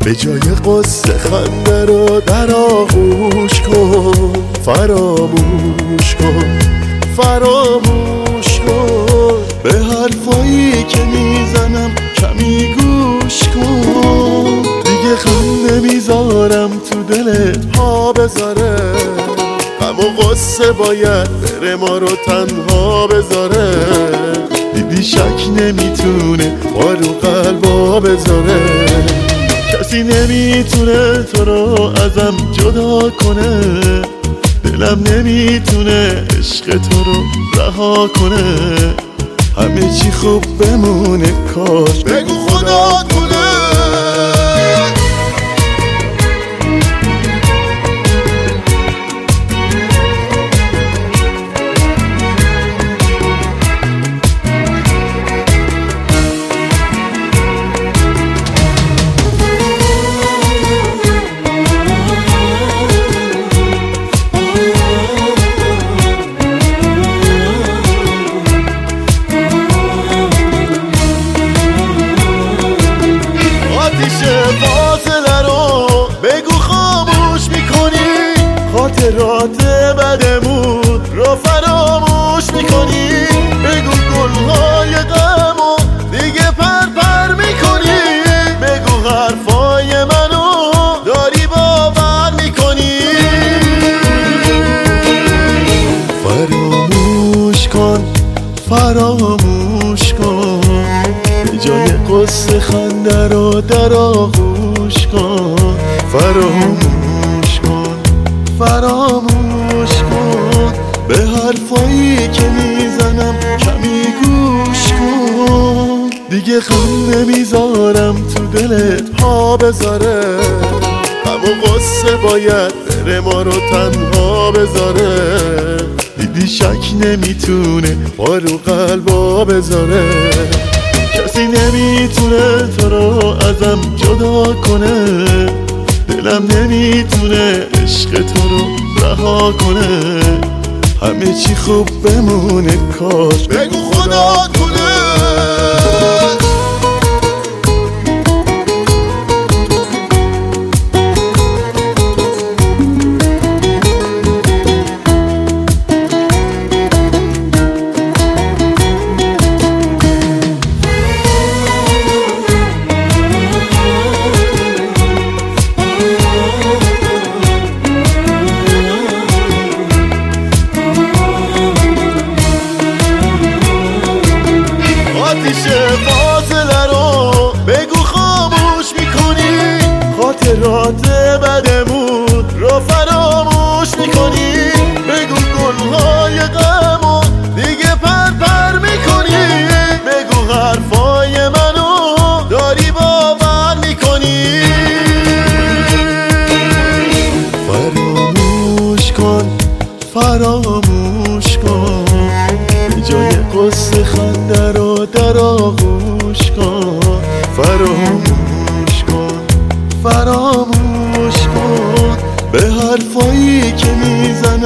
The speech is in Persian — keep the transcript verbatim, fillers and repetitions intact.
به جای قصه خنده رو در آغوش کن، فراموش کن، فراموش کن. به حرفایی که میزنم کمی گوش کن. دیگه غم نمیذارم تو دلت پا بذاره، غم و غصه باید بره ما رو تنها بذاره. دیدی شک نمیتونه ما رو قلبا بذاره. کسی نمیتونه تو رو ازم جدا کنه، دلم نمیتونه عشق تو رو رها کنه. همه چی خوب بمونه کاش بگو خدا کنه. خاطرات بدمون رو فراموش میکنی. بگو گلهای غم و دیگه پر پر میکنی. بگو حرفای منو داری باور میکنی. فراموش کن، فراموش کن. به جای قصه خنده رو در آغوش کن. فراموش کن، فراموش کن. به حرفایی که میزنم کمی گوش کن. دیگه غم نمیذارم تو دلت پا بذاره، غم و غصه باید بره ما رو تنها بذاره. دیدی شک نمیتونه ما رو قلبا بذاره. کسی نمیتونه تو رو ازم جدا کنه، دلم نمیتونه عشق تو رو رها کنه. همه چی خوب بمونه کاش بگو خدا کنه. فاصله رو بگو خاموش میکنی. خاطرات بدمون رو فراموش میکنی. بگو گلهای غم و دیگه پر پر میکنی. بگو حرفای منو داری باور میکنی. فراموش کن، فراموش کن. به جای قصه خنده رو در آغوش کن. فراموش کن، فراموش کن. به حرفایی که میزنم